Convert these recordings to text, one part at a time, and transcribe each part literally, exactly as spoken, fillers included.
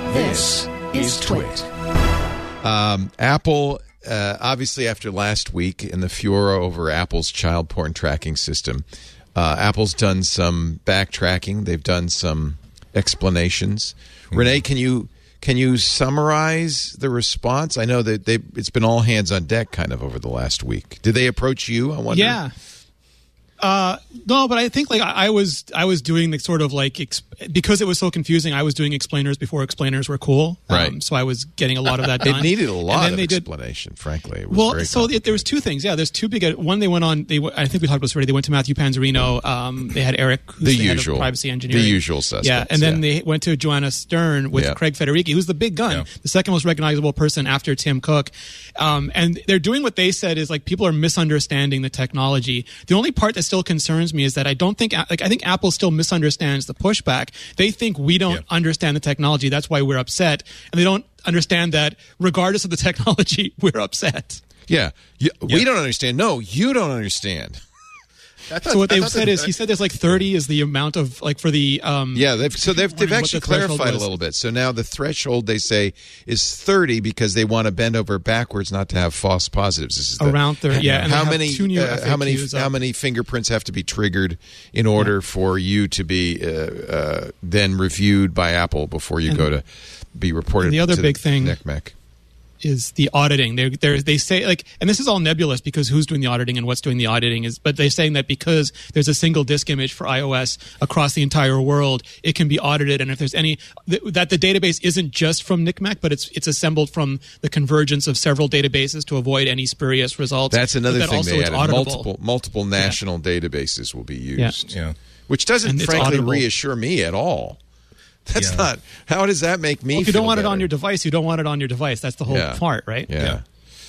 This is Twit. Um, Apple, uh, obviously after last week and the furor over Apple's child porn tracking system, uh, Apple's done some backtracking. They've done some explanations. Mm-hmm. Renee, can you can you summarize the response? I know that they it's been all hands on deck kind of over the last week. Did they approach you? I wonder. Yeah. Uh, no, but I think like I, I was I was doing the sort of like exp- because it was so confusing. I was doing explainers before explainers were cool, um, right? So I was getting a lot of that done. It needed a lot of they explanation, did, frankly. It was well, very so it, there was two things. Yeah, there's two big. One, they went on. They I think we talked about this already. They went to Matthew Panzarino. Um, they had Eric, who's the, the usual head of privacy engineering. The usual suspects. Yeah, and then yeah. they went to Joanna Stern with yeah. Craig Federighi, who's the big gun, yeah. the second most recognizable person after Tim Cook. Um, and they're doing what they said is like people are misunderstanding the technology. The only part that still concerns me is that I don't think like I think Apple still misunderstands the pushback. They think we don't yeah. understand the technology. That's why we're upset, and they don't understand that regardless of the technology, we're upset. Yeah, you, yeah. we don't understand. No, you don't understand. Thought, so what they've said is, he said there's like thirty is the amount of like for the um yeah they've so they've they've actually the clarified a little bit. So now the threshold they say is thirty because they want to bend over backwards not to have false positives. This is the, around thirty. Yeah, and how many two new uh, how many up. how many fingerprints have to be triggered in order yeah. for you to be uh, uh, then reviewed by Apple before you and, go to be reported. And the other to big the thing. N C M E C. Is the auditing. They they they say like, and this is all nebulous because who's doing the auditing and what's doing the auditing is, but they're saying that because there's a single disk image for iOS across the entire world, it can be audited. And if there's any, th- that the database isn't just from N C M E C, but it's it's assembled from the convergence of several databases to avoid any spurious results. That's another that thing also they it's added. Auditable. Multiple multiple national yeah. databases will be used. Yeah. yeah. Which doesn't and frankly auditable. reassure me at all. That's yeah. not. How does that make me? Well, if you feel don't want better? it on your device, you don't want it on your device. That's the whole yeah. part, right? Yeah. yeah.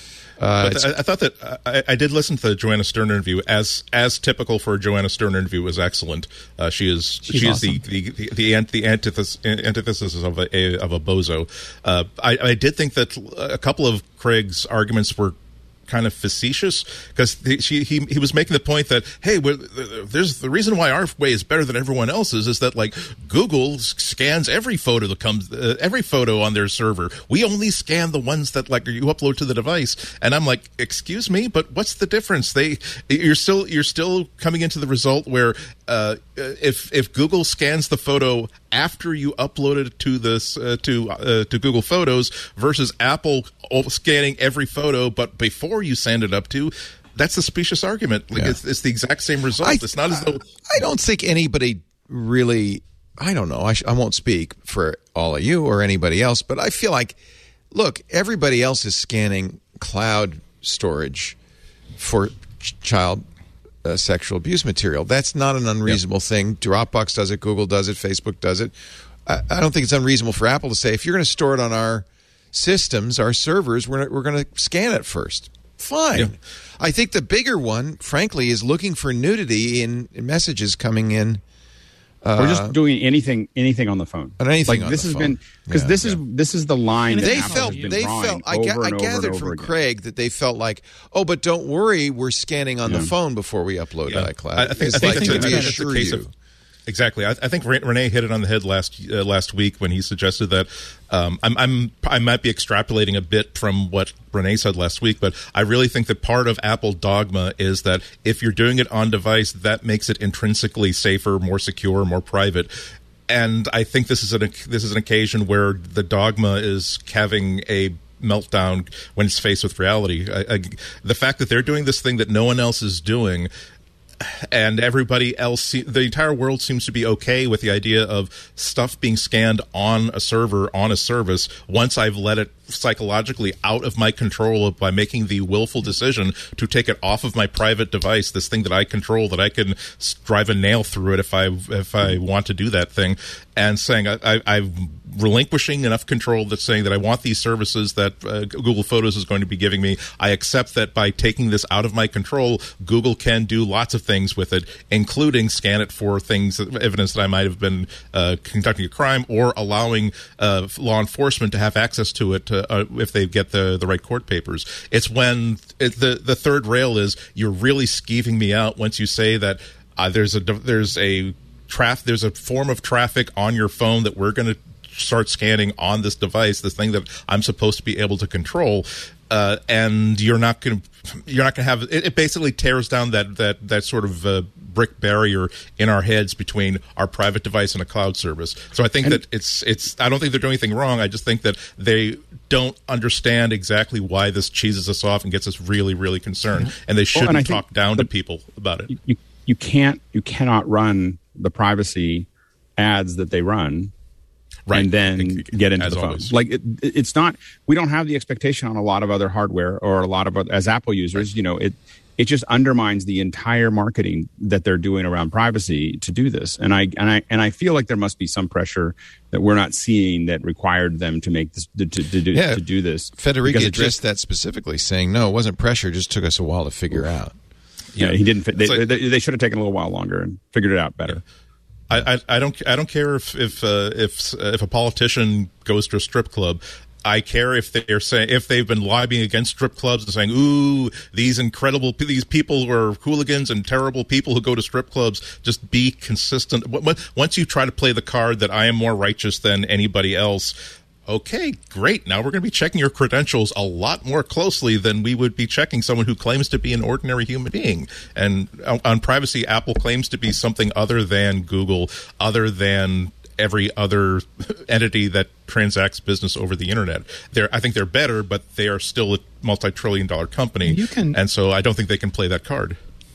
Uh, but I, I thought that uh, I, I did listen to the Joanna Stern interview. As as typical for a Joanna Stern interview, was excellent. Uh, she is She's she is awesome. the the the, the, ant, the antithesis, antithesis of a, a of a bozo. Uh, I, I did think that a couple of Craig's arguments were kind of facetious because he, he he was making the point that hey, there's the reason why our way is better than everyone else's is that like Google scans every photo that comes uh, every photo on their server. We only scan the ones that like you upload to the device. And I'm like, excuse me, but what's the difference? They you're still you're still coming into the result where uh, if if Google scans the photo after you upload it to this uh, to uh, to Google Photos versus Apple scanning every photo but before you send it up to, that's a specious argument. Like yeah. it's, it's the exact same result. I, it's not as though I don't think anybody really. I don't know. I, sh- I won't speak for all of you or anybody else, but I feel like, look, everybody else is scanning cloud storage for ch- child uh, sexual abuse material. That's not an unreasonable yep. thing. Dropbox does it. Google does it. Facebook does it. I, I don't think it's unreasonable for Apple to say, if you're going to store it on our systems, our servers, we're, we're going to scan it first. Fine. Yeah. I think the bigger one, frankly, is looking for nudity in, in messages coming in. Uh, or just doing anything, anything on the phone. On anything like on this the has phone. been because yeah, this yeah. is this is the line. They that felt. Apple has been They drawing felt. I, over ga- and I over gathered and from over again. Craig that they felt like, oh, but don't worry, we're scanning on yeah. the phone before we upload yeah. to iCloud. I, I think, I think like that's, to a, that's reassure a case you. of exactly. I, I think Renee hit it on the head last uh, last week when he suggested that um, I'm, I'm I might be extrapolating a bit from what Renee said last week, but I really think that part of Apple dogma is that if you're doing it on device, that makes it intrinsically safer, more secure, more private. And I think this is an this is an occasion where the dogma is having a meltdown when it's faced with reality. I, I, the fact that they're doing this thing that no one else is doing, and everybody else, the entire world seems to be okay with the idea of stuff being scanned on a server, on a service, once I've let it psychologically out of my control by making the willful decision to take it off of my private device, this thing that I control, that I can drive a nail through it if I if I want to do that thing, and saying I, I, I'm relinquishing enough control that's saying that I want these services that uh, Google Photos is going to be giving me. I accept that by taking this out of my control, Google can do lots of things with it, including scan it for things, evidence that I might have been uh, conducting a crime, or allowing uh, law enforcement to have access to it uh, uh, if they get the, the right court papers. It's when it, the the third rail is you're really skeeving me out once you say that uh, there's a there's a traf- there's a form of traffic on your phone that we're going to start scanning on this device, this thing that I'm supposed to be able to control. Uh, and you're not going to you're not going to have it, it basically tears down that that that sort of uh, brick barrier in our heads between our private device and a cloud service. So I think and, that it's it's I don't think they're doing anything wrong. I just think that they don't understand exactly why this cheeses us off and gets us really really concerned. Yeah. And they shouldn't well, and talk down the, to people about it. You, you can't you cannot run the privacy ads that they run. Right. And then get into the phone. Always. Like it, it's not. We don't have the expectation on a lot of other hardware or a lot of other, as Apple users. Right. You know, it it just undermines the entire marketing that they're doing around privacy to do this. And I and I and I feel like there must be some pressure that we're not seeing that required them to make this to, to, to, do, yeah. to do this. Federici addressed just, that specifically, saying no, it wasn't pressure. It just took us a while to figure out. Yeah, he didn't. They, like, they, they should have taken a little while longer and figured it out better. Yeah. I, I, I don't I don't care if if uh, if uh, if a politician goes to a strip club. I care if they're saying if they've been lobbying against strip clubs and saying, "Ooh, these incredible these people who are hooligans and terrible people who go to strip clubs." Just be consistent. Once you try to play the card that I am more righteous than anybody else. Okay, great. Now we're going to be checking your credentials a lot more closely than we would be checking someone who claims to be an ordinary human being. And on privacy, Apple claims to be something other than Google, other than every other entity that transacts business over the internet. They're, I think they're better, but they are still a multi-trillion dollar company. You can, and so I don't think they can play that card.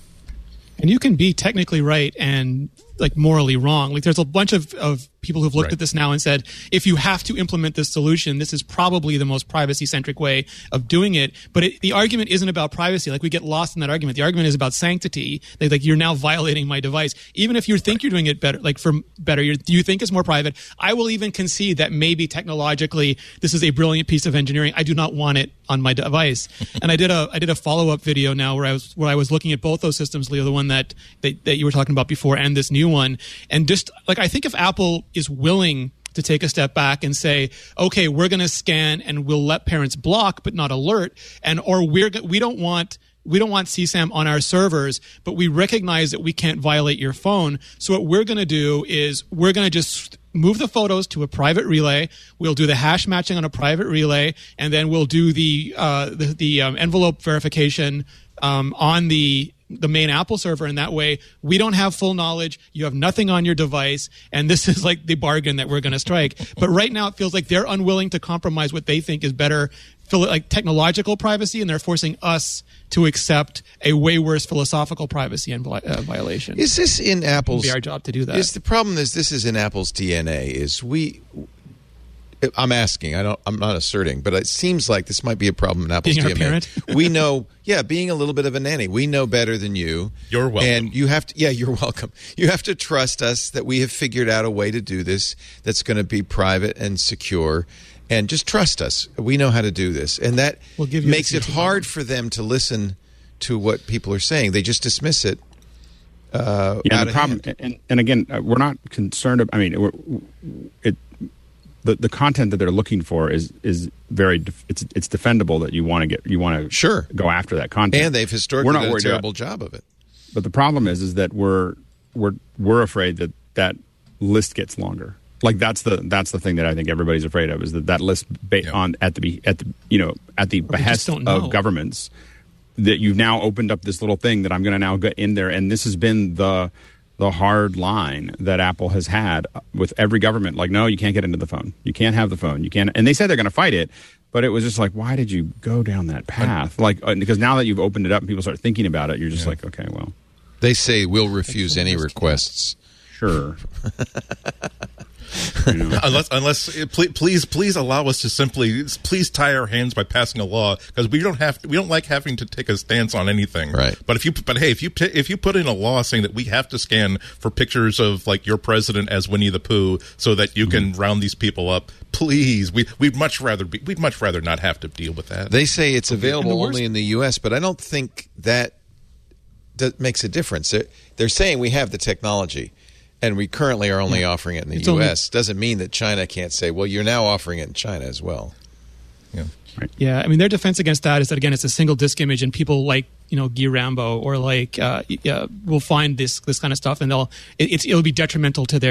And you can be technically right and like morally wrong. Like there's a bunch of, of people who've looked right. at this now and said, if you have to implement this solution, this is probably the most privacy-centric way of doing it. But it, the argument isn't about privacy. Like we get lost in that argument. The argument is about sanctity. Like, like you're now violating my device. Even if you think you're doing it better, like for better, you're, you think it's more private. I will even concede that maybe technologically this is a brilliant piece of engineering. I do not want it on my device. And I did a I did a follow-up video now where I was where I was looking at both those systems, Leo, the one that, that that you were talking about before and this new one. And just like I think if Apple is willing to take a step back and say, okay, we're going to scan and we'll let parents block but not alert, and or we're we don't want we don't want C SAM on our servers, but we recognize that we can't violate your phone. So what we're going to do is we're going to just move the photos to a private relay. We'll do the hash matching on a private relay, and then we'll do the uh, the, the um, envelope verification um, on the the main Apple server. And that way, we don't have full knowledge. You have nothing on your device, and this is like the bargain that we're going to strike. But right now, it feels like they're unwilling to compromise what they think is better, like technological privacy, and they're forcing us to accept a way worse philosophical privacy and uh, violation. Is this in Apple's? It'd be our job to do that. Is the problem is this is in Apple's D N A? Is we? I'm asking. I don't. I'm not asserting, but it seems like this might be a problem in Apple's being D N A. Our parent? We know, yeah, being a little bit of a nanny. We know better than you. You're welcome. And you have to. Yeah, you're welcome. You have to trust us that we have figured out a way to do this that's going to be private and secure. And just trust us. We know how to do this. And that we'll give you makes it hard for them to listen to what people are saying. They just dismiss it. Uh, yeah, out the of problem, hand. and, and again, uh, we're not concerned. About, I mean, we're, it, the the content that they're looking for is is very def, it's it's defendable that you want to get you want to sure go after that content. And they've historically we're not done a terrible about, job of it. But the problem is, is that we're we're we're afraid that that list gets longer. Like that's the that's the thing that I think everybody's afraid of, is that that list ba- yeah. on at the at the you know at the behest of governments, that you've now opened up this little thing that I'm going to now get in there, and this has been the the hard line that Apple has had with every government. Like, no, you can't get into the phone, you can't have the phone, you can't. And they said they're going to fight it, but it was just like, why did you go down that path? Like, uh, because now that you've opened it up and people start thinking about it, you're just yeah. like, okay, well, they say we'll refuse any requests. Sure. You know. unless, unless, please, please, please allow us to simply, please tie our hands by passing a law, because we don't have, to, we don't like having to take a stance on anything. Right. But if you, but hey, if you, if you put in a law saying that we have to scan for pictures of like your president as Winnie the Pooh, so that you mm-hmm. can round these people up, please, we, we'd much rather be, we'd much rather not have to deal with that. They say it's available worst, only in the U S, but I don't think that that makes a difference. They're, they're saying we have the technology, and we currently are only yeah. offering it in the it's U S. Only, doesn't mean that China can't say, well, you're now offering it in China as well. Yeah. Right. Yeah. I mean, their defense against that is that, again, it's a single disk image, and people like, you know, Guy Rambo or like uh, uh, will find this this kind of stuff, and they'll it, it's it'll be detrimental to their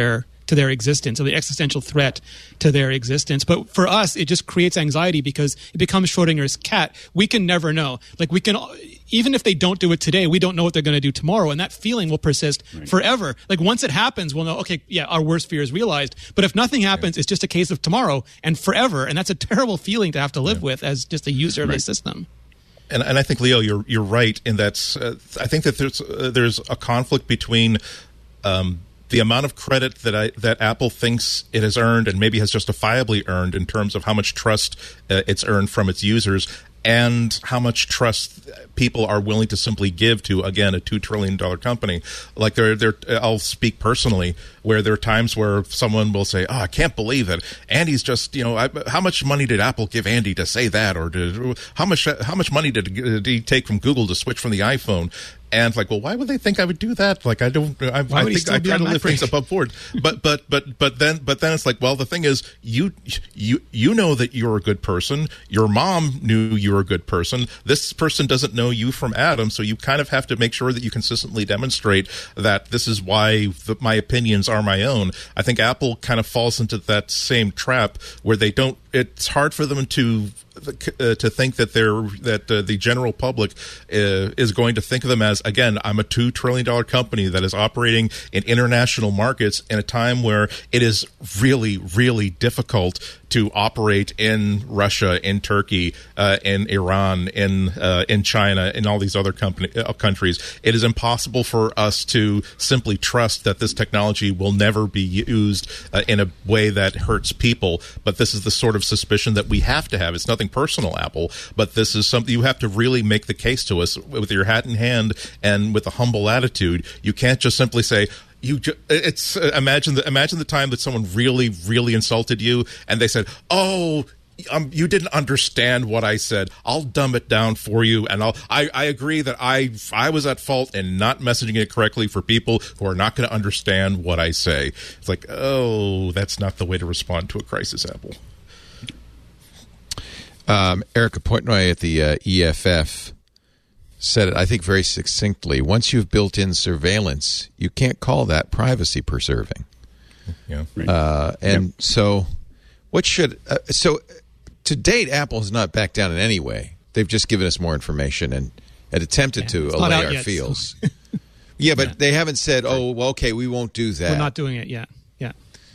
to their existence, or the existential threat to their existence. But for us, it just creates anxiety because it becomes Schrodinger's cat. We can never know. Like we can, even if they don't do it today, we don't know what they're going to do tomorrow, and that feeling will persist right. forever. Like once it happens, we'll know, okay, yeah, our worst fear is realized. But if nothing happens, yeah. it's just a case of tomorrow and forever, and that's a terrible feeling to have to live yeah. with as just a user right. of the system. And, and I think, Leo, you're you're right in that. Uh, I think that there's uh, there's a conflict between um, the amount of credit that I, that Apple thinks it has earned and maybe has justifiably earned in terms of how much trust uh, it's earned from its users, and how much trust people are willing to simply give to, again, a two trillion dollars company. Like, there, there, I'll speak personally, where there are times where someone will say, oh, I can't believe it. Andy's just, you know, I, how much money did Apple give Andy to say that? Or did, how much how much money did, did he take from Google to switch from the iPhone? And like, well, why would they think I would do that? Like, I don't. I, I think I try to live things above board. But but but but then but then it's like, well, the thing is, you you you know that you're a good person. Your mom knew you were a good person. This person doesn't know you from Adam, so you kind of have to make sure that you consistently demonstrate that this is why the, my opinions are my own. I think Apple kind of falls into that same trap where they don't. It's hard for them to uh, to think that they're that uh, the general public uh, is going to think of them as, again, I'm a two trillion dollar company that is operating in international markets in a time where it is really, really difficult to operate in Russia, in Turkey, uh, in Iran, in uh, in China, in all these other company, uh, countries. It is impossible for us to simply trust that this technology will never be used uh, in a way that hurts people. But this is the sort of suspicion that we have to have. It's nothing personal, Apple, but this is something you have to really make the case to us with your hat in hand and with a humble attitude. You can't just simply say, You ju- it's uh, imagine the imagine the time that someone really, really insulted you, and they said, "Oh, um, you didn't understand what I said. I'll dumb it down for you, and I'll I, I agree that I I was at fault in not messaging it correctly for people who are not going to understand what I say." It's like, oh, that's not the way to respond to a crisis, Apple. Um, Erica Portnoy at the uh, E F F said it, I think, very succinctly. Once you've built in surveillance, you can't call that privacy preserving. Yeah. Right. Uh, and yeah. so, what should uh, so to date, Apple has not backed down in any way. They've just given us more information and, and attempted yeah, to allay our yet, feels. So. yeah, but yeah. they haven't said, "Oh, well, okay, we won't do that." We're not doing it yet. Yeah.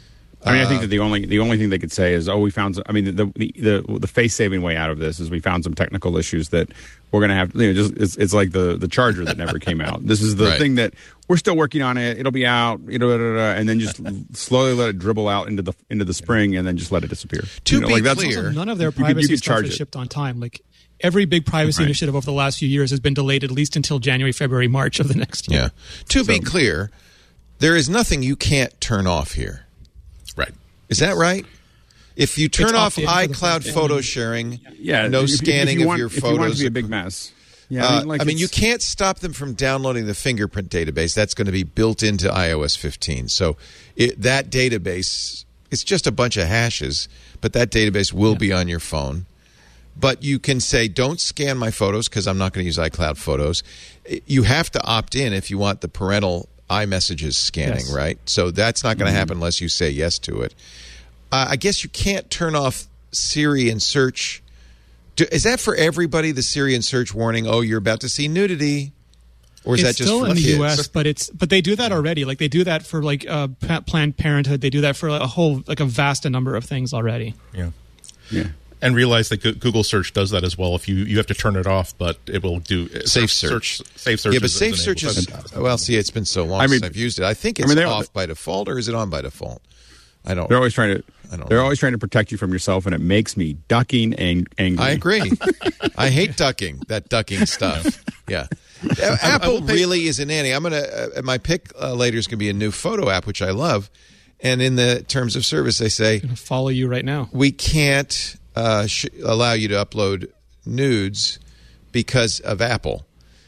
I mean, I think that the only the only thing they could say is, "Oh, we found." Some, I mean, the the the, the face saving way out of this is we found some technical issues that we're going to have. You know, just it's, it's like the the charger that never came out. This is the right. thing that we're still working on it. It'll be out, you know, and then just slowly let it dribble out into the into the spring, and then just let it disappear. To you know, be like that's clear, also, none of their privacy you could, you could stuff is it. shipped on time. Like every big privacy right. initiative over the last few years has been delayed at least until January, February, March of the next year. Yeah. To so, be clear, there is nothing you can't turn off here. Right. Is that right? If you turn It's off opt-in iCloud photo sharing, yeah, no if, scanning if you of want, your if you want it photos. to be a big mess. Yeah, Uh, I mean, like I mean you it's- can't stop them from downloading the fingerprint database. That's going to be built into i O S fifteen. So it, that database, it's just a bunch of hashes, but that database will Yeah. be on your phone. But you can say, don't scan my photos because I'm not going to use iCloud Photos. You have to opt in if you want the parental iMessages scanning, Yes. right? So that's not going to Mm-hmm. happen unless you say yes to it. Uh, I guess you can't turn off Siri and search. Do, is that for everybody, the Siri and search warning, oh, you're about to see nudity? Or is it's that just still for in the kids? U S, but it's but they do that already. Like they do that for like uh, pa- Planned Parenthood. They do that for a whole like a vast number of things already. Yeah. Yeah. And realize that Google Search does that as well. If you, you have to turn it off, but it will do Safe search. search safe search. Yeah, but is safe enabled. search is, That's- well, see, it's been so long I mean- since I've used it. I think I it's mean, they- off by default, or is it on by default? I don't They're always trying to. I don't They're know. always trying to protect you from yourself, and it makes me ducking and angry. I agree. I hate ducking, that ducking stuff. Yeah. Apple will pay- really is a nanny. I'm going to, uh, my pick uh, later is going to be a new photo app, which I love. And in the terms of service, they say, I'm gonna follow you right now. we can't uh, sh- allow you to upload nudes because of Apple.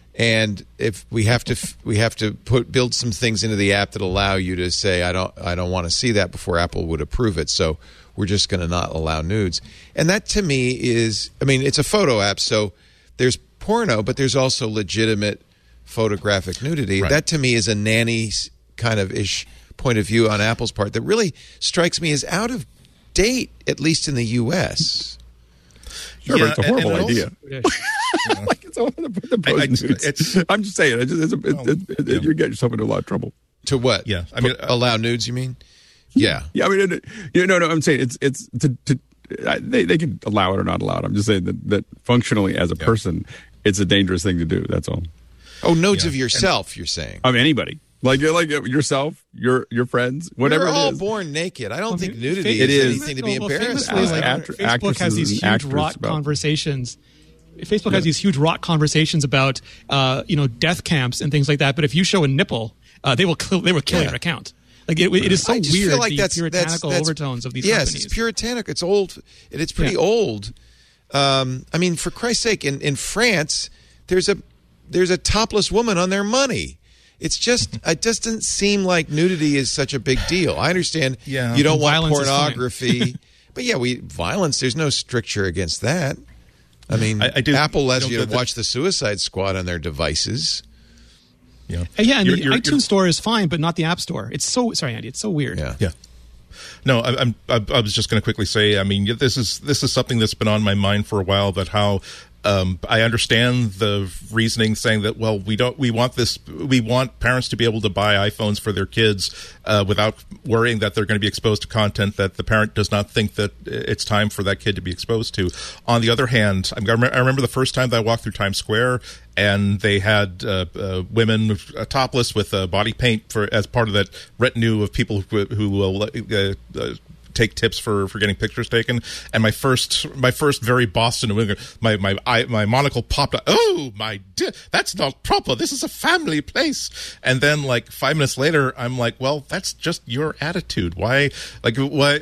And if we have to, f- we have to put build some things into the app that allow you to say, I don't, I don't want to see that before Apple would approve it. So we're just going to not allow nudes. And that to me is, I mean, it's a photo app, so there's porno, but there's also legitimate photographic nudity. Right. That to me is a nanny kind of ish point of view on Apple's part that really strikes me as out of date, at least in the U S. Sure, yeah, but it's a horrible and, and idea. Also, like it's all the, the pros I, I, and nudes. it's, I'm just saying, it's just, it's, well, it, it, yeah. you get yourself into a lot of trouble. To what? Yeah, I mean, P- allow nudes. You mean? Yeah, yeah. I mean, it, you know, no, no. I'm saying it's it's to, to I, they they can allow it or not allow it. I'm just saying that, that functionally as a yeah. person, it's a dangerous thing to do. That's all. Oh, nodes yeah. of yourself. And, you're saying of anybody. Like like yourself, your your friends, whatever. We're all it is. born naked. I don't well, think nudity it is is. anything to be well, embarrassed famously, by. like, Actor- Facebook has these huge actresses rot about- conversations. Facebook has these huge rot conversations about uh, you know death camps and things like that. But if you show a nipple, uh, they will kill, they will kill Yeah. your account. Like it, it is so I just weird. feel like the that's, puritanical that's, that's, overtones of these yes, companies. it's puritanical. It's old. And it's pretty Yeah. old. Um, I mean, for Christ's sake, in, in France, there's a there's a topless woman on their money. It's just it just doesn't seem like nudity is such a big deal. I understand Yeah. you don't want Violence is fine. pornography, but yeah, we violence. There's no stricture against that. I mean, I, I do, Apple lets you you know, to the, watch the Suicide Squad on their devices. Yeah, Uh, yeah, and You're- the you're- iTunes you're- store is fine, but not the App Store. It's so sorry, Andy. It's so weird. Yeah. Yeah. No, I, I'm. I, I was just going to quickly say. I mean, this is this is something that's been on my mind for a while. That how um, I understand the reasoning, saying that well, we don't. We want this. We want parents to be able to buy iPhones for their kids uh, without worrying that they're going to be exposed to content that the parent does not think that it's time for that kid to be exposed to. On the other hand, I remember the first time that I walked through Times Square, and they had uh, uh, women uh, topless with uh, body paint for as part of that retinue of people who, who will uh, uh, take tips for, for getting pictures taken. And my first my first very Boston my my I, my monocle popped up. Oh my dear, that's not proper. This is a family place. And then like five minutes later, I'm like, well, that's just your attitude. Why like why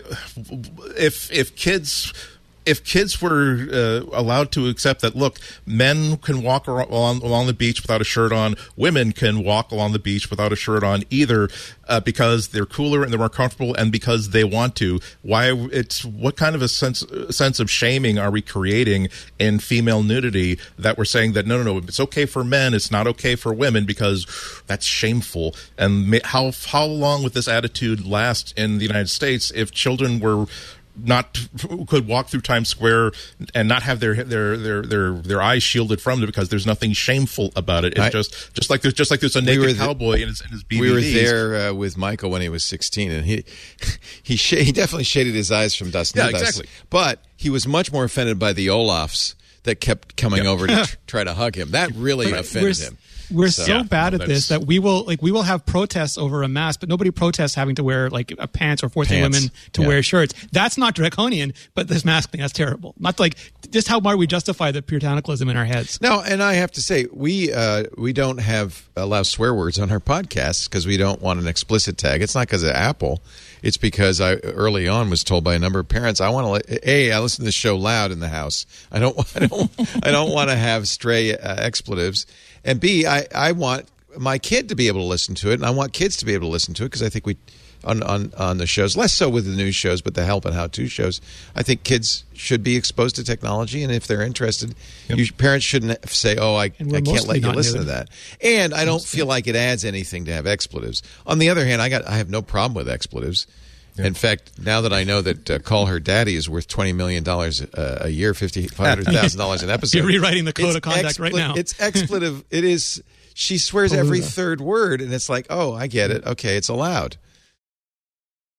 if if kids. If kids were uh, allowed to accept that, look, men can walk along, along the beach without a shirt on, women can walk along the beach without a shirt on, either uh, because they're cooler and they're more comfortable, and because they want to. Why? It's what kind of a sense sense of shaming are we creating in female nudity that we're saying that no, no, no, it's okay for men, it's not okay for women because that's shameful. And how how long would this attitude last in the United States if children were not could walk through Times Square and not have their their their their, their eyes shielded from it because there's nothing shameful about it. It's I, just just like there's just like there's a naked we cowboy the, in his, in his B V Ds. We were there uh, with Michael when he was sixteen, and he he sh- he definitely shaded his eyes from dust. Yeah, to dust. exactly. But he was much more offended by the Olafs that kept coming yeah. over to tr- try to hug him. That really But offended we're, him. We're so, so yeah, bad no, at this that we will like we will have protests over a mask, but nobody protests having to wear like a pants or forcing Pants. women to Yeah. wear shirts. That's not draconian, but this mask thing, that's terrible. Not like just how might we justify the puritanicalism in our heads? No, and I have to say we uh, we don't have allow swear words on our podcasts because we don't want an explicit tag. It's not because of Apple. It's because I early on was told by a number of parents I want to let, a I listen to the show loud in the house. I don't I don't I don't want to have stray uh, expletives, and B I I want my kid to be able to listen to it, and I want kids to be able to listen to it because I think we on, on on the shows, less so with the news shows, but the help and how-to shows, I think kids should be exposed to technology, and if they're interested, yep. you, parents shouldn't say, oh, I, I can't let you listen to that. And I don't feel like it adds anything to have expletives. On the other hand, I got I have no problem with expletives. Yeah. In fact, now that I know that uh, Call Her Daddy is worth twenty million dollars uh, a year, five hundred thousand dollars an episode. You're rewriting the code it's of conduct expl- right now. It's expletive. It is... She swears every third word, and it's like, oh, I get it. Okay, it's allowed.